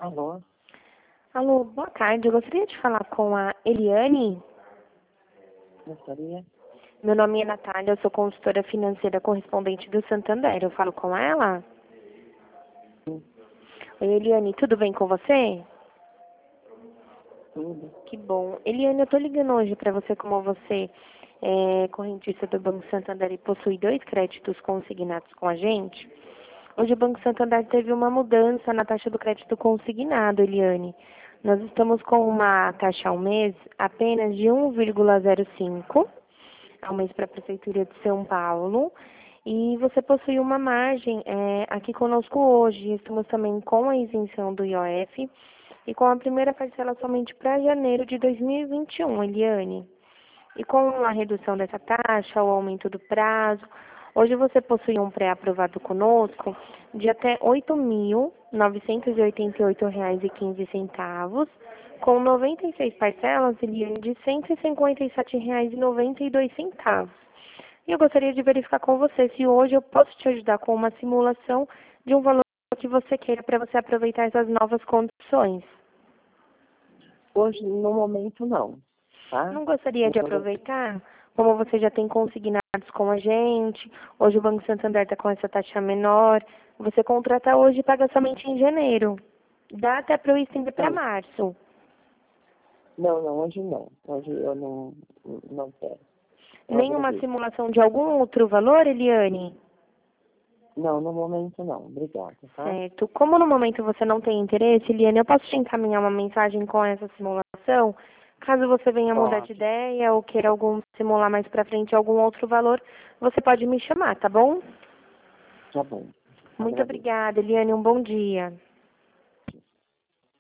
Alô? Alô, boa tarde. Eu gostaria de falar com a Eliane. Gostaria? Meu nome é Natália, eu sou consultora financeira correspondente do Santander. Eu falo com ela? Sim, Oi, Eliane, tudo bem com você? tudo. Que bom. Eliane, eu tô ligando hoje para você como você é correntista do Banco Santander e possui 2 créditos consignados com a gente. Hoje o Banco Santander teve uma mudança na taxa do crédito consignado, Eliane. Nós estamos com uma taxa ao mês apenas de 1,05 ao mês para a Prefeitura de São Paulo. E você possui uma margem aqui conosco hoje. Estamos também com a isenção do IOF e com a primeira parcela somente para janeiro de 2021, Eliane. E com a redução dessa taxa, o aumento do prazo, hoje você possui um pré-aprovado conosco de até R$ 8.988,15, com 96 parcelas, Eliane, de R$ 157,92. E eu gostaria de verificar com você se hoje eu posso te ajudar com uma simulação de um valor que você queira para você aproveitar essas novas condições. Hoje, no momento, não, tá? Não gostaria de Eu- aproveitar, como você já tem consignados com a gente, hoje o Banco Santander está com essa taxa menor, você contrata hoje e paga somente em janeiro. Dá até para eu estender para Não, março. não, hoje não. Hoje eu não quero. Eu Nenhuma agradeço. simulação de algum outro valor, Eliane? Não, no momento não. Obrigada, tá? Certo. Como no momento você não tem interesse, Eliane, eu posso te encaminhar uma mensagem com essa simulação? Caso você venha mudar de Pode. ideia ou queira simular mais para frente algum outro valor, você pode me chamar, tá bom? Tá bom. Muito Agradeço. obrigada, Eliane. Um bom dia.